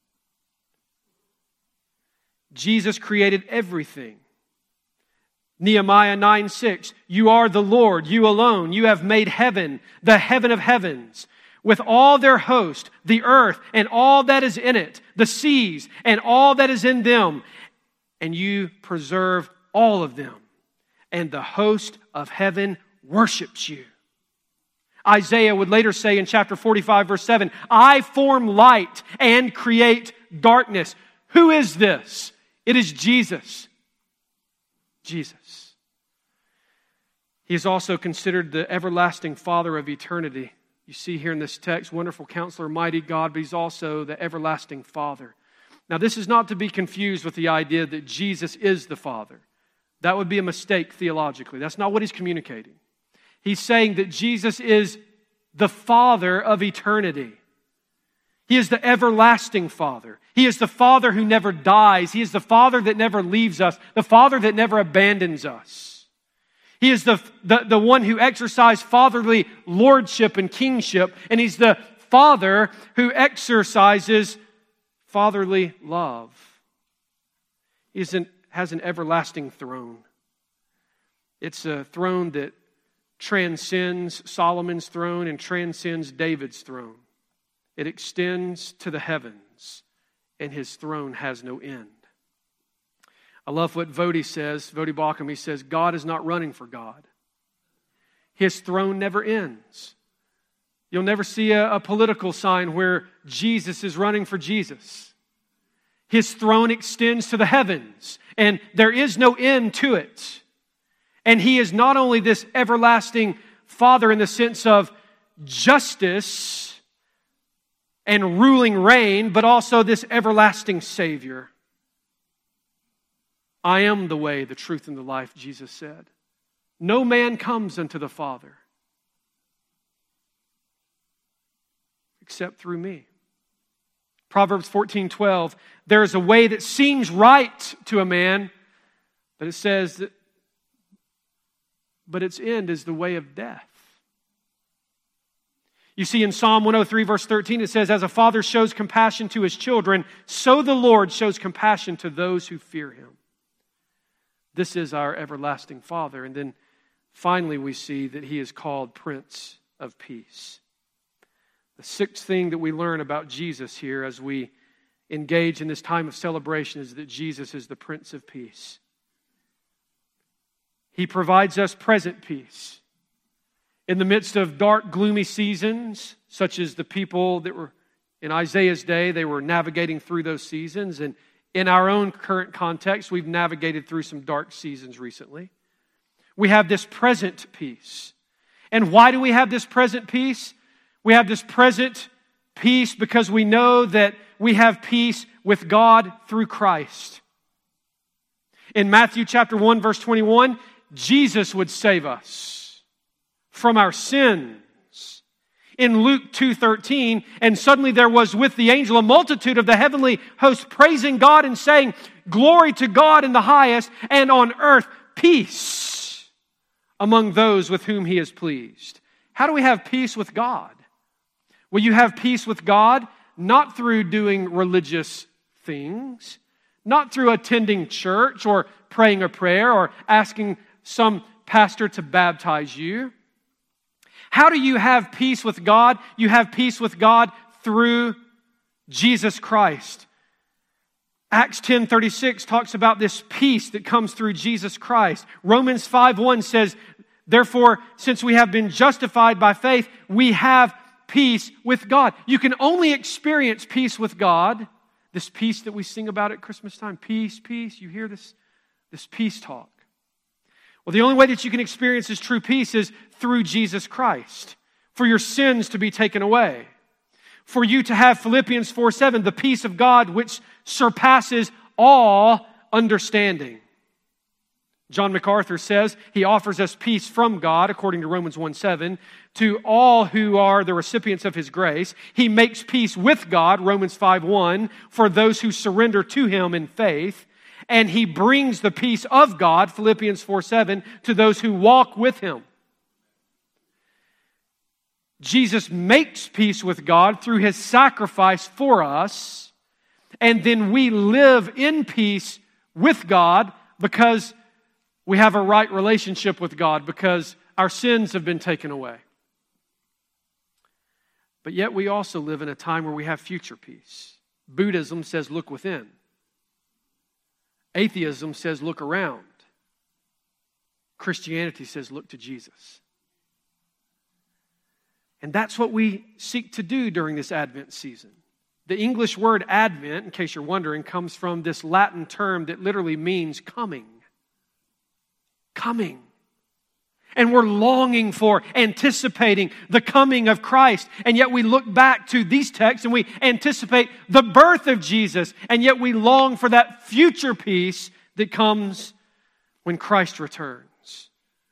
Jesus created everything. Nehemiah nine six, you are the Lord, you alone. You have made heaven, the heaven of heavens, with all their host, the earth and all that is in it, the seas and all that is in them, and you preserve all of them. And the host of heaven worships you. Isaiah would later say in chapter forty-five, verse seven, I form light and create darkness. Who is this? It is Jesus. Jesus. He is also considered the everlasting Father of eternity. You see here in this text, wonderful counselor, mighty God, but he's also the everlasting Father. Now, this is not to be confused with the idea that Jesus is the Father. That would be a mistake theologically. That's not what he's communicating. He's saying that Jesus is the Father of eternity. He is the everlasting Father. He is the Father who never dies. He is the Father that never leaves us, the Father that never abandons us. He is the, the, the one who exercised fatherly lordship and kingship, and he's the Father who exercises fatherly love. He is an, has an everlasting throne. It's a throne that transcends Solomon's throne and transcends David's throne. It extends to the heavens, and his throne has no end. I love what Vodi says, Vodi Bakum. He says, God is not running for God. His throne never ends. You'll never see a, a political sign where Jesus is running for Jesus. His throne extends to the heavens, and there is no end to it. And he is not only this everlasting Father in the sense of justice, and ruling reign, but also this everlasting Savior. I am the way, the truth, and the life, Jesus said. No man comes unto the Father except through me. Proverbs fourteen twelve, there is a way that seems right to a man, but it says that, but its end is the way of death. You see, in Psalm one oh three, verse thirteen, it says, as a father shows compassion to his children, so the Lord shows compassion to those who fear Him. This is our everlasting Father. And then finally we see that He is called Prince of Peace. The sixth thing that we learn about Jesus here as we engage in this time of celebration is that Jesus is the Prince of Peace. He provides us present peace. In the midst of dark, gloomy seasons, such as the people that were in Isaiah's day, they were navigating through those seasons. And in our own current context, we've navigated through some dark seasons recently. We have this present peace. And why do we have this present peace? We have this present peace because we know that we have peace with God through Christ. In Matthew chapter one, verse twenty-one, Jesus would save us from our sins. In Luke two thirteen, and suddenly there was with the angel a multitude of the heavenly host praising God and saying, glory to God in the highest, and on earth peace among those with whom He is pleased. How do we have peace with God? Well, you have peace with God not through doing religious things, not through attending church or praying a prayer or asking some pastor to baptize you. How do you have peace with God? You have peace with God through Jesus Christ. Acts ten thirty-six talks about this peace that comes through Jesus Christ. Romans five one says, therefore, since we have been justified by faith, we have peace with God. You can only experience peace with God, this peace that we sing about at Christmas time. Peace, peace. You hear this, this peace talk. Well, the only way that you can experience this true peace is through Jesus Christ. For your sins to be taken away. For you to have Philippians four seven, the peace of God which surpasses all understanding. John MacArthur says he offers us peace from God, according to Romans one seven, to all who are the recipients of His grace. He makes peace with God, Romans five one, for those who surrender to Him in faith. And He brings the peace of God, Philippians four seven, to those who walk with Him. Jesus makes peace with God through His sacrifice for us, and then we live in peace with God because we have a right relationship with God, because our sins have been taken away. But yet we also live in a time where we have future peace. Buddhism says, look within. Atheism says, look around. Christianity says, look to Jesus. And that's what we seek to do during this Advent season. The English word Advent, in case you're wondering, comes from this Latin term that literally means coming. Coming. And we're longing for, anticipating the coming of Christ. And yet we look back to these texts and we anticipate the birth of Jesus. And yet we long for that future peace that comes when Christ returns.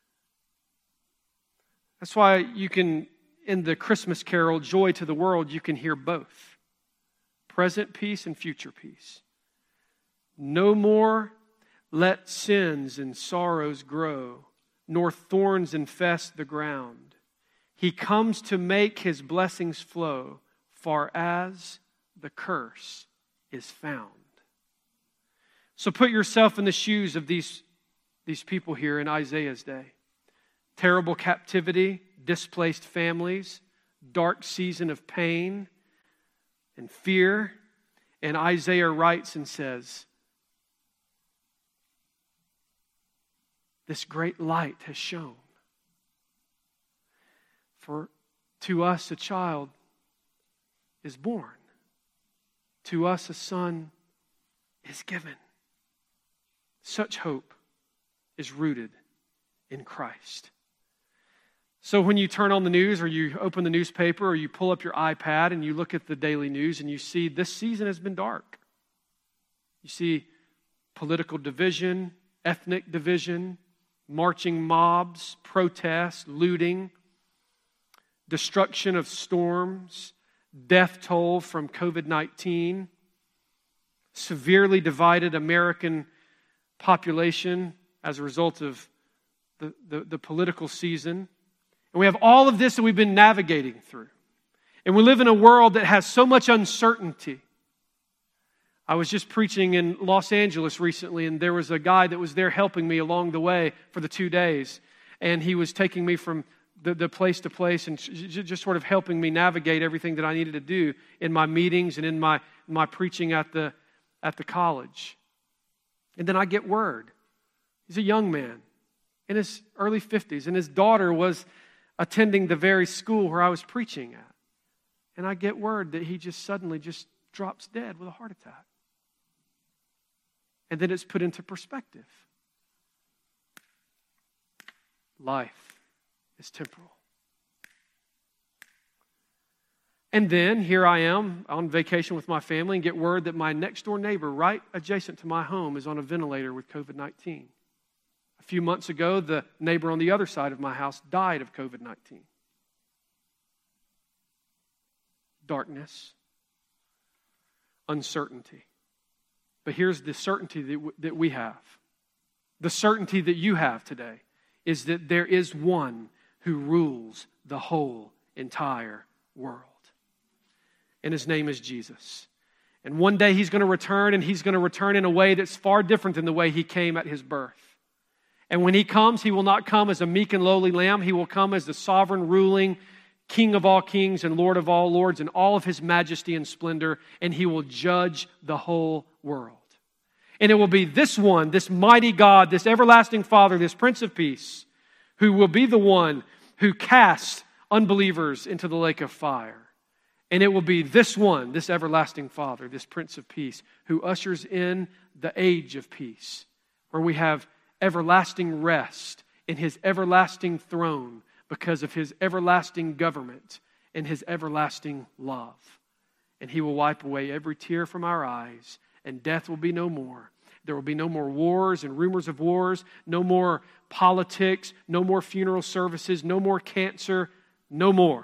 That's why you can, in the Christmas carol, Joy to the World, you can hear both. Present peace and future peace. No more let sins and sorrows grow, nor thorns infest the ground. He comes to make His blessings flow, far as the curse is found. So put yourself in the shoes of these, these people here in Isaiah's day. Terrible captivity, displaced families, dark season of pain and fear. And Isaiah writes and says, this great light has shone. For to us a child is born. To us a son is given. Such hope is rooted in Christ. So when you turn on the news or you open the newspaper or you pull up your iPad and you look at the daily news and you see this season has been dark. You see political division, ethnic division, marching mobs, protests, looting, destruction of storms, death toll from covid nineteen, severely divided American population as a result of the, the, the political season. And we have all of this that we've been navigating through. And we live in a world that has so much uncertainty. I was just preaching in Los Angeles recently, and there was a guy that was there helping me along the way for the two days. And he was taking me from the, the place to place and just sort of helping me navigate everything that I needed to do in my meetings and in my, my preaching at the, at the college. And then I get word. He's a young man in his early fifties, and his daughter was attending the very school where I was preaching at. And I get word that he just suddenly just drops dead with a heart attack. And then it's put into perspective. Life is temporal. And then here I am on vacation with my family and get word that my next door neighbor right adjacent to my home is on a ventilator with covid nineteen. A few months ago, the neighbor on the other side of my house died of covid nineteen. Darkness, uncertainty. But here's the certainty that, w- that we have. The certainty that you have today is that there is one who rules the whole entire world. And his name is Jesus. And one day he's going to return, and he's going to return in a way that's far different than the way he came at his birth. And when he comes, he will not come as a meek and lowly lamb. He will come as the sovereign, ruling King of all kings and Lord of all lords in all of his majesty and splendor, and he will judge the whole world. And it will be this one, this mighty God, this everlasting Father, this Prince of Peace, who will be the one who casts unbelievers into the lake of fire. And it will be this one, this everlasting Father, this Prince of Peace, who ushers in the age of peace, where we have everlasting rest in his everlasting throne because of his everlasting government and his everlasting love. And he will wipe away every tear from our eyes, and death will be no more. There will be no more wars and rumors of wars, no more politics, no more funeral services, no more cancer, no more.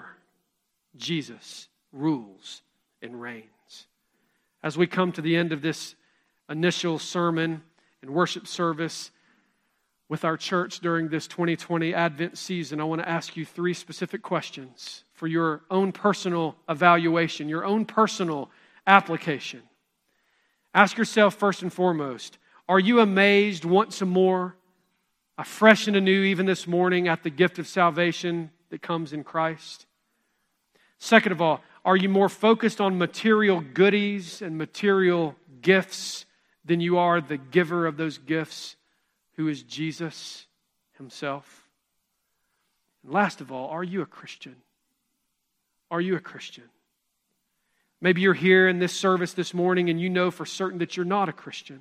Jesus rules and reigns. As we come to the end of this initial sermon and worship service with our church during this twenty twenty Advent season, I want to ask you three specific questions for your own personal evaluation, your own personal application. Ask yourself first and foremost, are you amazed once more, afresh and anew even this morning at the gift of salvation that comes in Christ? Second of all, are you more focused on material goodies and material gifts than you are the giver of those gifts, who is Jesus himself? And last of all, are you a Christian? Are you a Christian? Maybe you're here in this service this morning and you know for certain that you're not a Christian.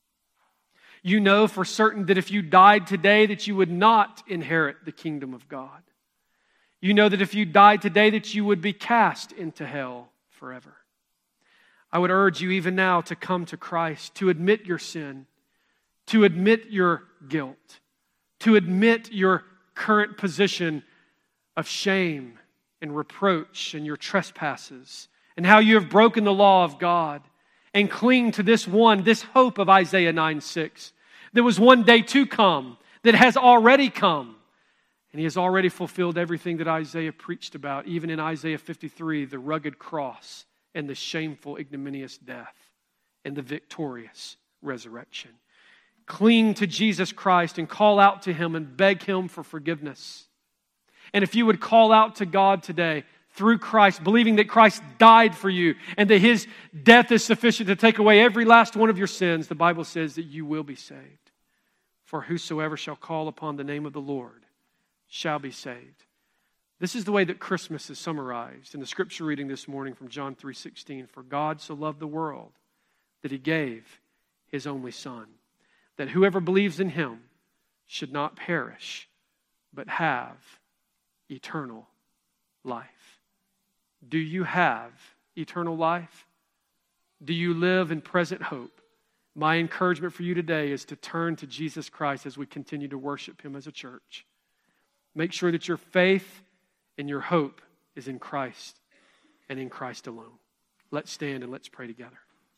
You know for certain that if you died today that you would not inherit the kingdom of God. You know that if you died today that you would be cast into hell forever. I would urge you even now to come to Christ, to admit your sin, to admit your guilt, to admit your current position of shame and reproach and your trespasses, and how you have broken the law of God, and cling to this one, this hope of Isaiah nine six. There was one day to come that has already come, and he has already fulfilled everything that Isaiah preached about, even in Isaiah fifty-three, the rugged cross and the shameful, ignominious death and the victorious resurrection. Cling to Jesus Christ and call out to him and beg him for forgiveness. And if you would call out to God today, through Christ, believing that Christ died for you and that his death is sufficient to take away every last one of your sins, the Bible says that you will be saved. For whosoever shall call upon the name of the Lord shall be saved. This is the way that Christmas is summarized in the scripture reading this morning from John three sixteen. For God so loved the world that he gave his only Son, that whoever believes in him should not perish, but have eternal life. Do you have eternal life? Do you live in present hope? My encouragement for you today is to turn to Jesus Christ as we continue to worship Him as a church. Make sure that your faith and your hope is in Christ and in Christ alone. Let's stand and let's pray together.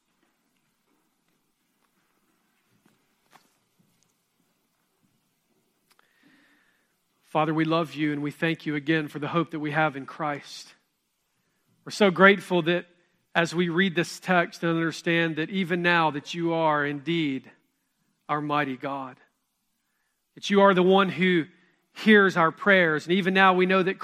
Father, we love you and we thank you again for the hope that we have in Christ. We're so grateful that as we read this text and understand that even now that you are indeed our mighty God, that you are the one who hears our prayers. And even now we know that